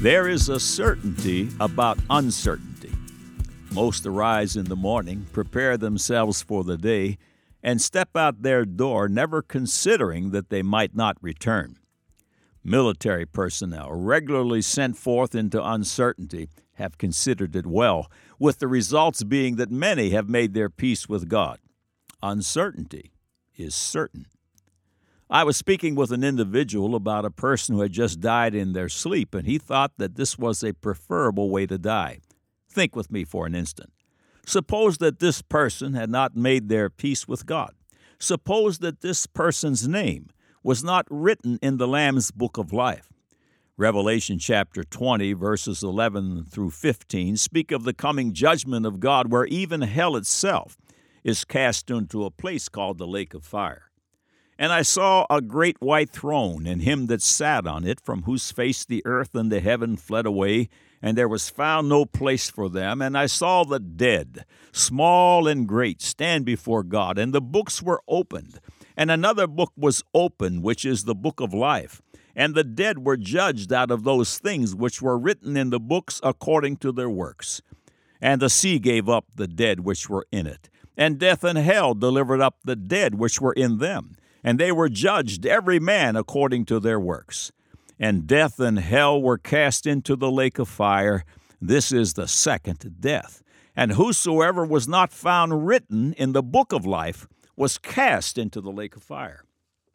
There is a certainty about uncertainty. Most arise in the morning, prepare themselves for the day, and step out their door never considering that they might not return. Military personnel, regularly sent forth into uncertainty, have considered it well, with the results being that many have made their peace with God. Uncertainty is certain. I was speaking with an individual about a person who had just died in their sleep, and he thought that this was a preferable way to die. Think with me for an instant. Suppose that this person had not made their peace with God. Suppose that this person's name was not written in the Lamb's Book of Life. Revelation chapter 20, verses 11 through 15 speak of the coming judgment of God, where even hell itself is cast into a place called the lake of fire. And I saw a great white throne, and him that sat on it, from whose face the earth and the heaven fled away, and there was found no place for them. And I saw the dead, small and great, stand before God, and the books were opened. And another book was opened, which is the book of life. And the dead were judged out of those things which were written in the books according to their works. And the sea gave up the dead which were in it, and death and hell delivered up the dead which were in them. And they were judged every man according to their works. And death and hell were cast into the lake of fire. This is the second death. And whosoever was not found written in the book of life was cast into the lake of fire.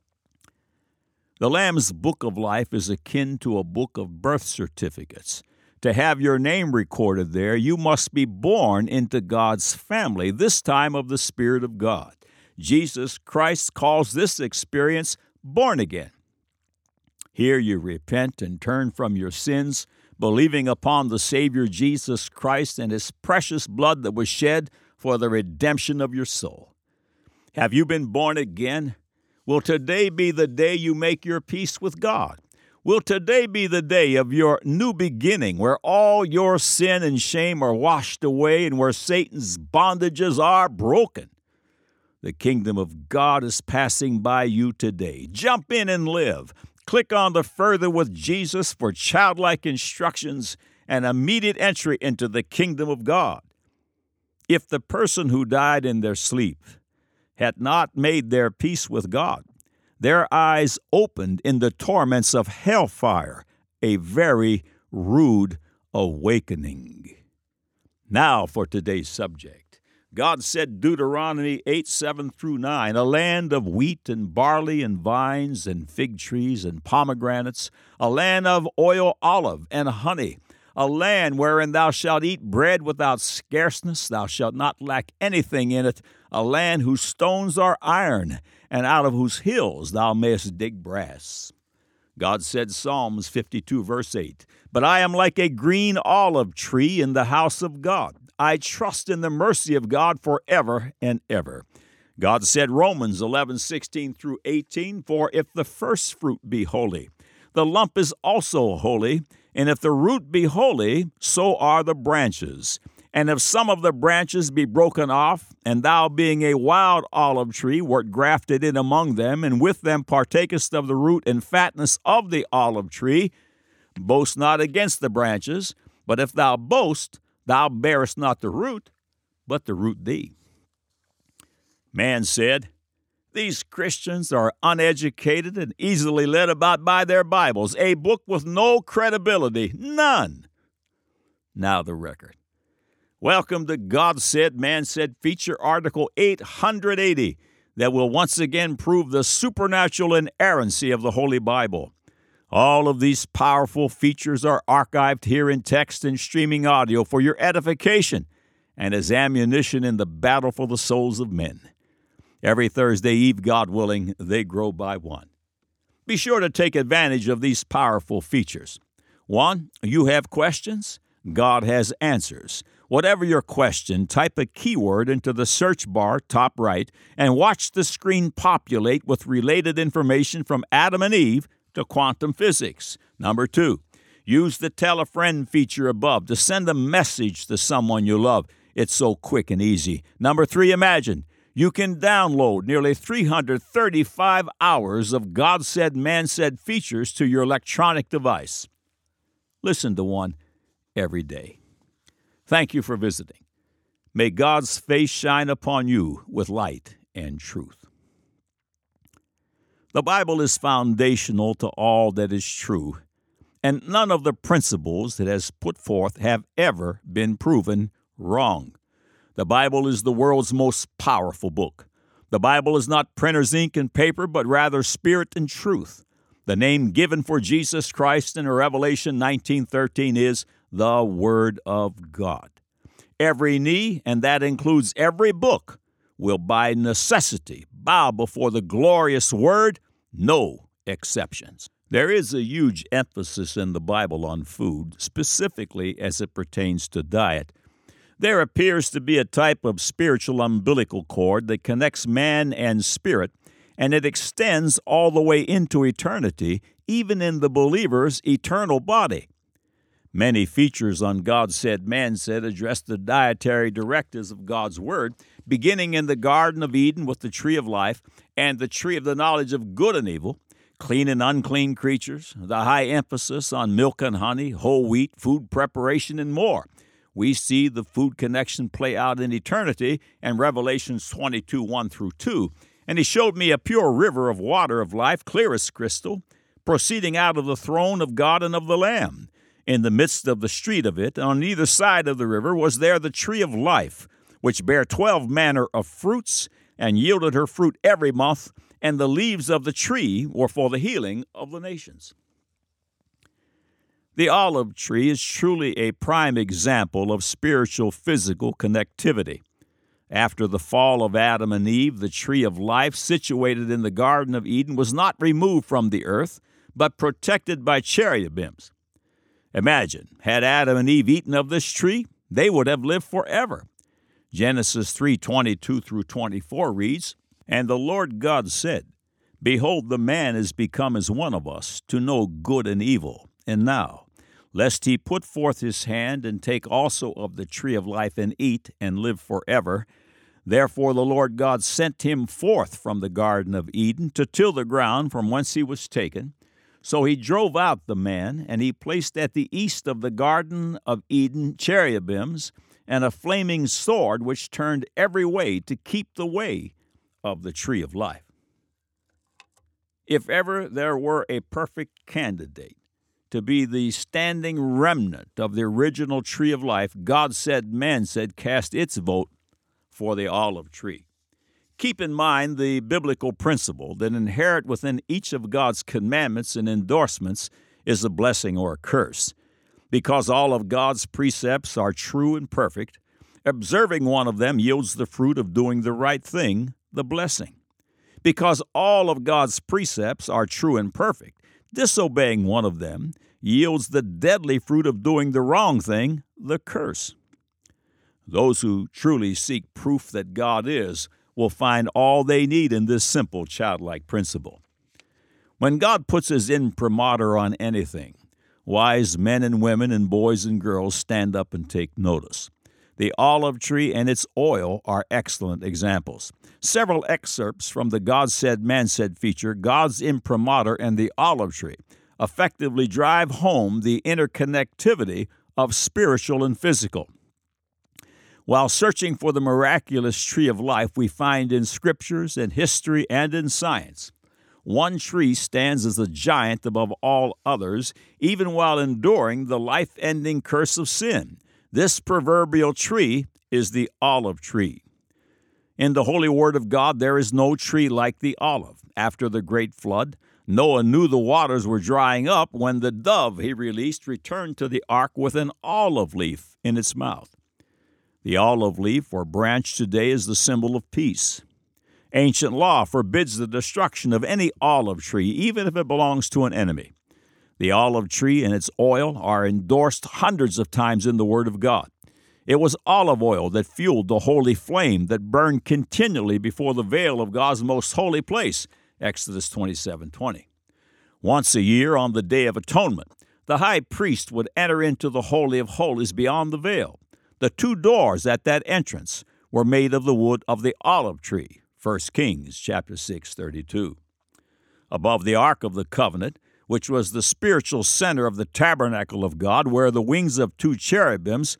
The Lamb's Book of Life is akin to a book of birth certificates. To have your name recorded there, you must be born into God's family, this time of the Spirit of God. Jesus Christ calls this experience born again. Here you repent and turn from your sins, believing upon the Savior Jesus Christ and His precious blood that was shed for the redemption of your soul. Have you been born again? Will today be the day you make your peace with God? Will today be the day of your new beginning, where all your sin and shame are washed away and where Satan's bondages are broken? The kingdom of God is passing by you today. Jump in and live. Click on the Further with Jesus for childlike instructions and immediate entry into the kingdom of God. If the person who died in their sleep had not made their peace with God, their eyes opened in the torments of hellfire, a very rude awakening. Now for today's subject. God said, Deuteronomy 8:7-9, a land of wheat and barley and vines and fig trees and pomegranates, a land of oil, olive, and honey, a land wherein thou shalt eat bread without scarceness, thou shalt not lack anything in it, a land whose stones are iron, and out of whose hills thou mayest dig brass. God said, Psalms 52, verse 8, but I am like a green olive tree in the house of God. I trust in the mercy of God forever and ever. God said, Romans 11:16-18, for if the first fruit be holy, the lump is also holy, and if the root be holy, so are the branches. And if some of the branches be broken off, and thou being a wild olive tree wert grafted in among them, and with them partakest of the root and fatness of the olive tree, boast not against the branches, but if thou boast, thou bearest not the root, but the root thee. Man said, these Christians are uneducated and easily led about by their Bibles, a book with no credibility, none. Now the record. Welcome to God Said, Man Said feature article 880 that will once again prove the supernatural inerrancy of the Holy Bible. All of these powerful features are archived here in text and streaming audio for your edification and as ammunition in the battle for the souls of men. Every Thursday Eve, God willing, they grow by one. Be sure to take advantage of these powerful features. 1, you have questions? God has answers. Whatever your question, type a keyword into the search bar top right and watch the screen populate with related information from Adam and Eve to quantum physics. 2, use the Tell a Friend feature above to send a message to someone you love. It's so quick and easy. 3, imagine. You can download nearly 335 hours of God Said, Man Said features to your electronic device. Listen to one every day. Thank you for visiting. May God's face shine upon you with light and truth. The Bible is foundational to all that is true, and none of the principles it has put forth have ever been proven wrong. The Bible is the world's most powerful book. The Bible is not printer's ink and paper, but rather spirit and truth. The name given for Jesus Christ in Revelation 19:13 is the Word of God. Every knee, and that includes every book, will by necessity bow before the glorious Word, no exceptions. There is a huge emphasis in the Bible on food, specifically as it pertains to diet. There appears to be a type of spiritual umbilical cord that connects man and spirit, and it extends all the way into eternity, even in the believer's eternal body. Many features on God Said, Man Said address the dietary directives of God's Word, beginning in the Garden of Eden with the tree of life and the tree of the knowledge of good and evil, clean and unclean creatures, the high emphasis on milk and honey, whole wheat, food preparation, and more. We see the food connection play out in eternity in Revelations 22, 1 through 2. And he showed me a pure river of water of life, clear as crystal, proceeding out of the throne of God and of the Lamb. In the midst of the street of it, on either side of the river, was there the tree of life, which bare 12 manner of fruits, and yielded her fruit every month, and the leaves of the tree were for the healing of the nations. The olive tree is truly a prime example of spiritual physical connectivity. After the fall of Adam and Eve, the tree of life situated in the Garden of Eden was not removed from the earth, but protected by cherubims. Imagine, had Adam and Eve eaten of this tree, they would have lived forever. Genesis 3:22 through 24 reads, And the Lord God said, Behold, the man is become as one of us, to know good and evil. And now, lest he put forth his hand and take also of the tree of life and eat and live forever. Therefore the Lord God sent him forth from the Garden of Eden to till the ground from whence he was taken. So he drove out the man, and he placed at the east of the Garden of Eden cherubims and a flaming sword which turned every way to keep the way of the tree of life. If ever there were a perfect candidate to be the standing remnant of the original tree of life, God Said, Man Said cast its vote for the olive tree. Keep in mind the biblical principle that inherent within each of God's commandments and endorsements is a blessing or a curse. Because all of God's precepts are true and perfect, observing one of them yields the fruit of doing the right thing, the blessing. Because all of God's precepts are true and perfect, disobeying one of them yields the deadly fruit of doing the wrong thing, the curse. Those who truly seek proof that God is will find all they need in this simple childlike principle. When God puts his imprimatur on anything, wise men and women and boys and girls stand up and take notice. The olive tree and its oil are excellent examples. Several excerpts from the God Said, Man Said feature, God's imprimatur and the olive tree, effectively drive home the interconnectivity of spiritual and physical. While searching for the miraculous tree of life we find in scriptures and history and in science, one tree stands as a giant above all others, even while enduring the life-ending curse of sin. This proverbial tree is the olive tree. In the holy word of God, there is no tree like the olive. After the great flood, Noah knew the waters were drying up when the dove he released returned to the ark with an olive leaf in its mouth. The olive leaf or branch today is the symbol of peace. Ancient law forbids the destruction of any olive tree, even if it belongs to an enemy. The olive tree and its oil are endorsed hundreds of times in the Word of God. It was olive oil that fueled the holy flame that burned continually before the veil of God's most holy place, Exodus 27:20. Once a year on the Day of Atonement, the high priest would enter into the Holy of Holies beyond the veil. The two doors at that entrance were made of the wood of the olive tree, 1 Kings chapter 6:32. Above the Ark of the Covenant, which was the spiritual center of the tabernacle of God, were the wings of two cherubims,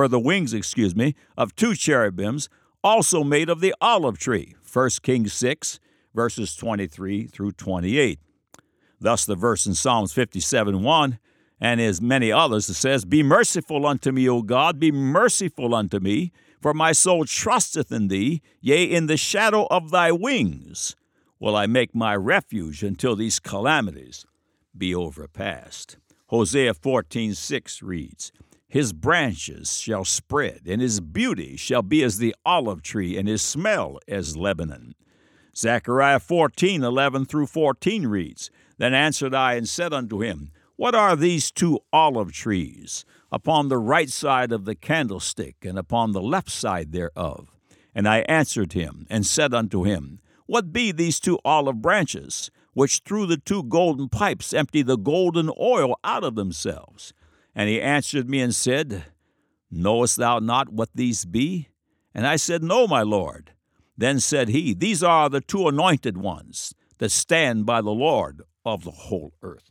also made of the olive tree. 1 Kings 6, verses 23 through 28. Thus the verse in Psalms 57:1, and as many others, it says, Be merciful unto me, O God, be merciful unto me, for my soul trusteth in thee, yea, in the shadow of thy wings will I make my refuge until these calamities be overpast. Hosea 14:6 reads, His branches shall spread, and his beauty shall be as the olive tree, and his smell as Lebanon. Zechariah 14:11 through 14 reads, Then answered I and said unto him, What are these two olive trees upon the right side of the candlestick, and upon the left side thereof? And I answered him and said unto him, What be these two olive branches, which through the two golden pipes empty the golden oil out of themselves? And he answered me and said, Knowest thou not what these be? And I said, No, my Lord. Then said he, These are the two anointed ones that stand by the Lord of the whole earth.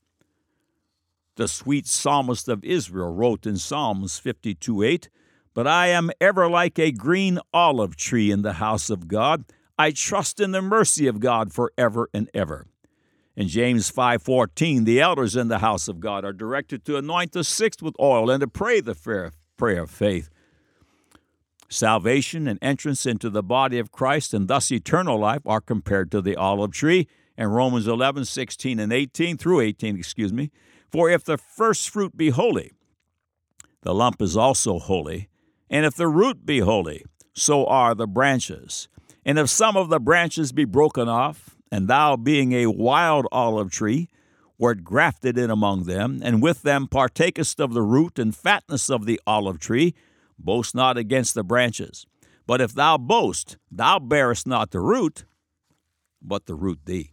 The sweet psalmist of Israel wrote in Psalms 52:8, But I am ever like a green olive tree in the house of God. I trust in the mercy of God forever and ever. In James 5:14, the elders in the house of God are directed to anoint the sick with oil and to pray the prayer of faith. Salvation and entrance into the body of Christ and thus eternal life are compared to the olive tree in Romans 11:16 and 18 through 18, For if the first fruit be holy, the lump is also holy, and if the root be holy, so are the branches. And if some of the branches be broken off, and thou being a wild olive tree, wert grafted in among them, and with them partakest of the root and fatness of the olive tree, boast not against the branches. But if thou boast, thou bearest not the root, but the root thee.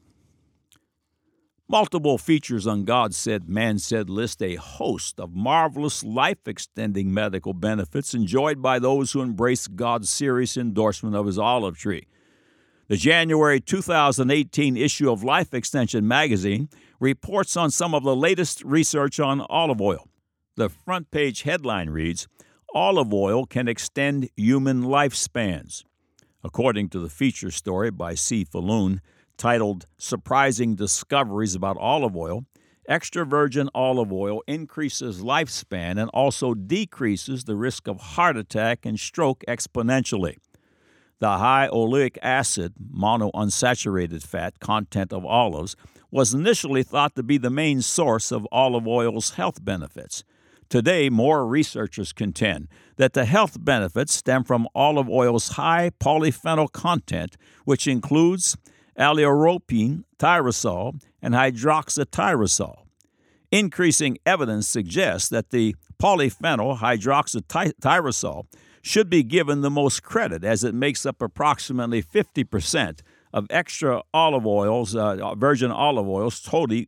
Multiple features on God's Said, Man Said list a host of marvelous life-extending medical benefits enjoyed by those who embrace God's serious endorsement of his olive tree. The January 2018 issue of Life Extension magazine reports on some of the latest research on olive oil. The front page headline reads, Olive oil can extend human lifespans. According to the feature story by C. Falloon, titled Surprising Discoveries About Olive Oil, extra virgin olive oil increases lifespan and also decreases the risk of heart attack and stroke exponentially. The high oleic acid, monounsaturated fat content of olives was initially thought to be the main source of olive oil's health benefits. Today, more researchers contend that the health benefits stem from olive oil's high polyphenol content, which includes alleuropene, tyrosol, and hydroxytyrosol. Increasing evidence suggests that the polyphenol hydroxytyrosol should be given the most credit, as it makes up approximately 50% of extra olive oils, virgin olive oil's total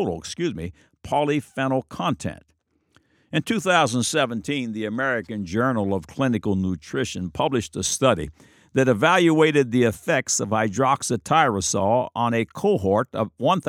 polyphenol content. In 2017, the American Journal of Clinical Nutrition published a study that evaluated the effects of hydroxytyrosol on a cohort of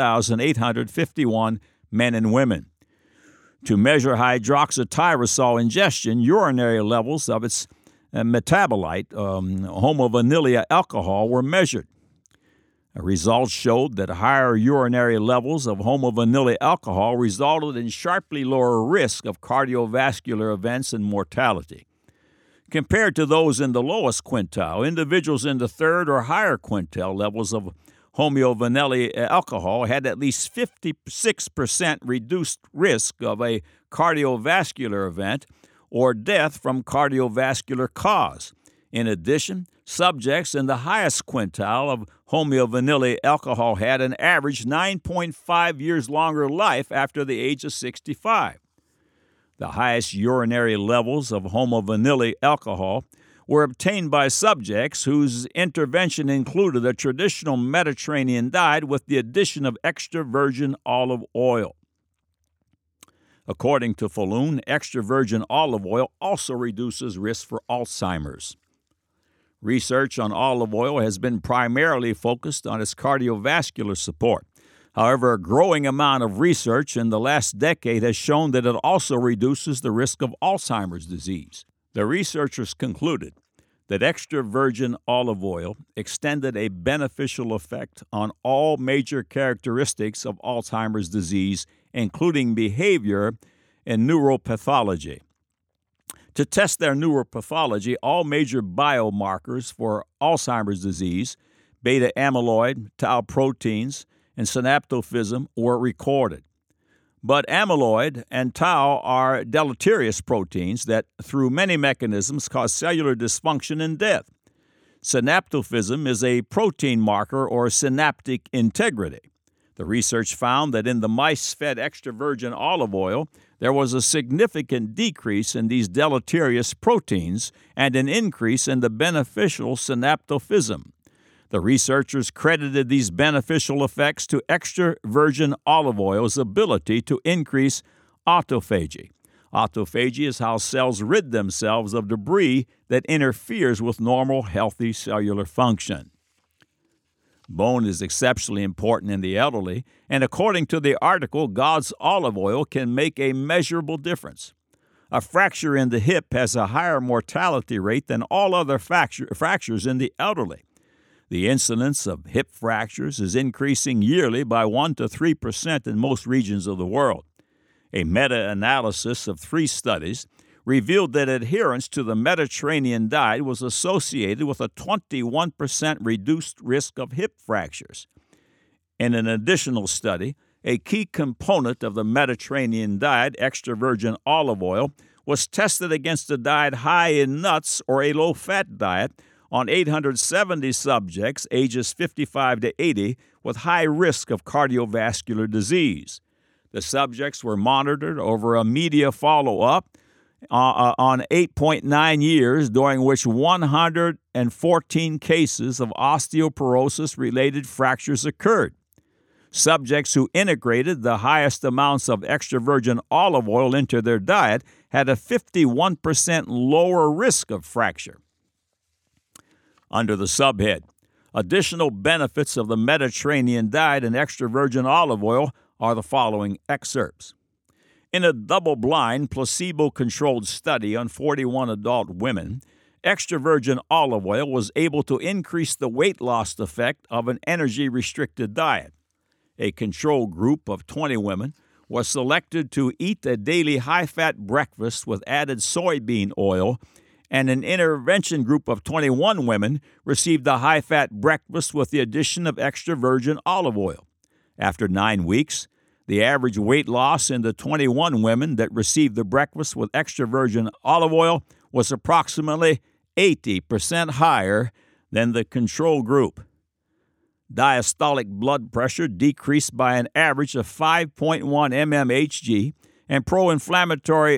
1,851 men and women. To measure hydroxytyrosol ingestion, urinary levels of its metabolite, homovanillia alcohol, were measured. Results showed that higher urinary levels of homovanillia alcohol resulted in sharply lower risk of cardiovascular events and mortality. Compared to those in the lowest quintile, individuals in the third or higher quintile levels of homovanillia alcohol had at least 56% reduced risk of a cardiovascular event or death from cardiovascular cause. In addition, subjects in the highest quintile of homovanillia alcohol had an average 9.5 years longer life after the age of 65. The highest urinary levels of homovanillia alcohol were obtained by subjects whose intervention included a traditional Mediterranean diet with the addition of extra virgin olive oil. According to Falloon, extra virgin olive oil also reduces risk for Alzheimer's. Research on olive oil has been primarily focused on its cardiovascular support. However, a growing amount of research in the last decade has shown that it also reduces the risk of Alzheimer's disease. The researchers concluded that extra virgin olive oil extended a beneficial effect on all major characteristics of Alzheimer's disease, including behavior and neuropathology. To test their neuropathology, all major biomarkers for Alzheimer's disease, beta amyloid, tau proteins, and synaptophism were recorded. But amyloid and tau are deleterious proteins that, through many mechanisms, cause cellular dysfunction and death. Synaptophism is a protein marker or synaptic integrity. The research found that in the mice fed extra virgin olive oil, there was a significant decrease in these deleterious proteins and an increase in the beneficial synaptophism. The researchers credited these beneficial effects to extra virgin olive oil's ability to increase autophagy. Autophagy is how cells rid themselves of debris that interferes with normal, healthy cellular function. Bone is exceptionally important in the elderly, and according to the article, God's olive oil can make a measurable difference. A fracture in the hip has a higher mortality rate than all other fractures in the elderly. The incidence of hip fractures is increasing yearly by 1 to 3% in most regions of the world. A meta-analysis of 3 studies revealed that adherence to the Mediterranean diet was associated with a 21% reduced risk of hip fractures. In an additional study, a key component of the Mediterranean diet, extra virgin olive oil, was tested against a diet high in nuts or a low-fat diet on 870 subjects ages 55 to 80 with high risk of cardiovascular disease. The subjects were monitored over a media follow-up on 8.9 years, during which 114 cases of osteoporosis-related fractures occurred. Subjects who integrated the highest amounts of extra virgin olive oil into their diet had a 51% lower risk of fracture. Under the subhead, additional benefits of the Mediterranean diet and extra virgin olive oil are the following excerpts. In a double-blind, placebo-controlled study on 41 adult women, extra virgin olive oil was able to increase the weight loss effect of an energy-restricted diet. A control group of 20 women was selected to eat a daily high-fat breakfast with added soybean oil, and an intervention group of 21 women received a high-fat breakfast with the addition of extra virgin olive oil. After 9 weeks, the average weight loss in the 21 women that received the breakfast with extra virgin olive oil was approximately 80% higher than the control group. Diastolic blood pressure decreased by an average of 5.1 mmHg, and pro-inflammatory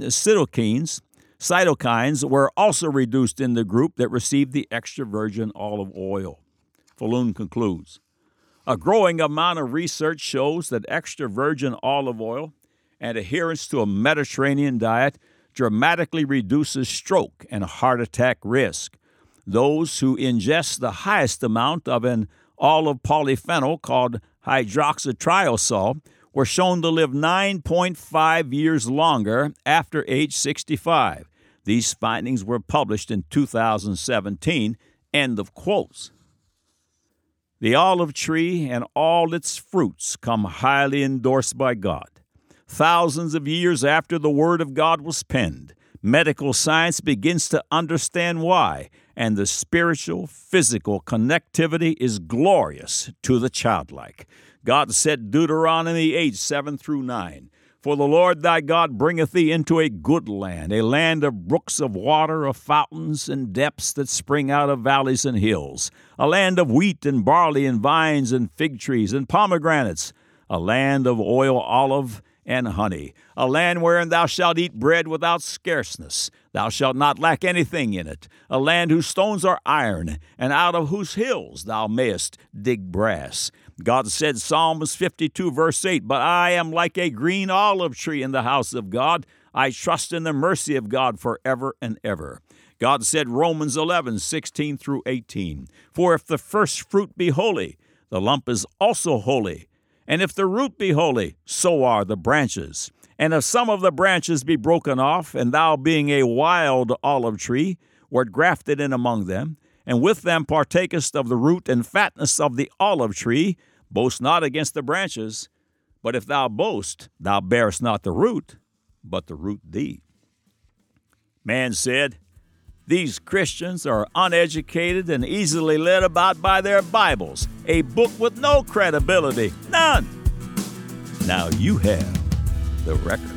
cytokines were also reduced in the group that received the extra virgin olive oil. Falloon concludes, a growing amount of research shows that extra virgin olive oil and adherence to a Mediterranean diet dramatically reduces stroke and heart attack risk. Those who ingest the highest amount of an olive polyphenol called hydroxytriosol were shown to live 9.5 years longer after age 65. These findings were published in 2017. End of quotes. The olive tree and all its fruits come highly endorsed by God. Thousands of years after the Word of God was penned, medical science begins to understand why, and the spiritual, physical connectivity is glorious to the childlike. God said, Deuteronomy 8:7-9, For the Lord thy God bringeth thee into a good land, a land of brooks of water, of fountains and depths that spring out of valleys and hills, a land of wheat and barley and vines and fig trees and pomegranates, a land of oil, olive, and honey, a land wherein thou shalt eat bread without scarceness. Thou shalt not lack anything in it, a land whose stones are iron, and out of whose hills thou mayest dig brass. God said, Psalms 52, verse 8, But I am like a green olive tree in the house of God. I trust in the mercy of God forever and ever. God said, Romans 11:16-18, For if the first fruit be holy, the lump is also holy. And if the root be holy, so are the branches. And if some of the branches be broken off, and thou being a wild olive tree, wert grafted in among them, and with them partakest of the root and fatness of the olive tree, boast not against the branches. But if thou boast, thou bearest not the root, but the root thee. Man said, these Christians are uneducated and easily led about by their Bibles, a book with no credibility, none. Now you have the record.